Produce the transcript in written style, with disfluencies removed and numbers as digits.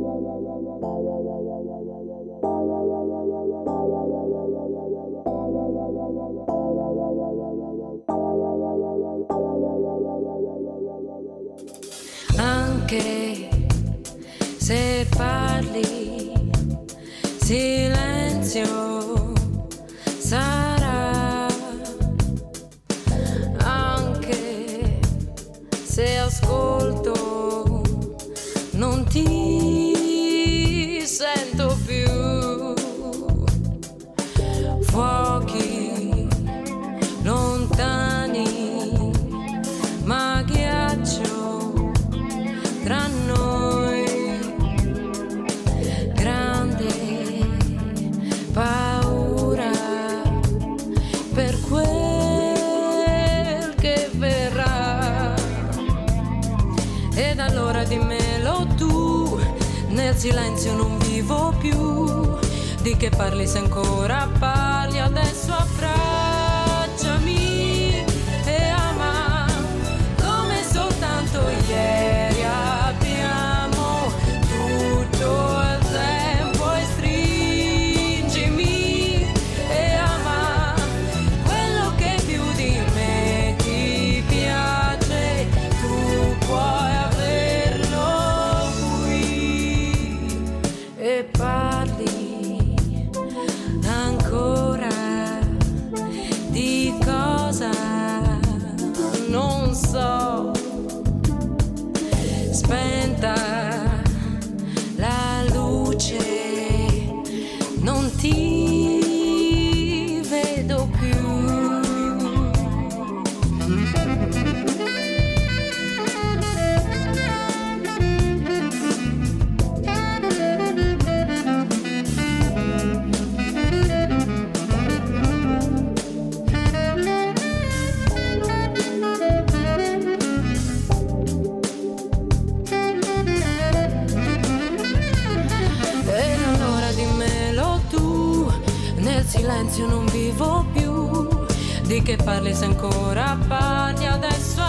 Anche se parli, silenzio sarà. Anche se ascolto, non ti sento più. Fuochi lontani, ma ghiaccio tra noi, grande paura per quel che verrà. Ed allora dimmelo tu, nel silenzio non vivo più. Di che parli se ancora parli? Adesso abbracciami e ama come soltanto ieri abbiamo tutto il tempo, e stringimi e ama quello che più di me ti piace. Tu puoi averlo qui e parli ancora di cosa non so. Spenta la luce, non ti vedo più. Silenzio non vivo più. Di che parli se ancora parli? Adesso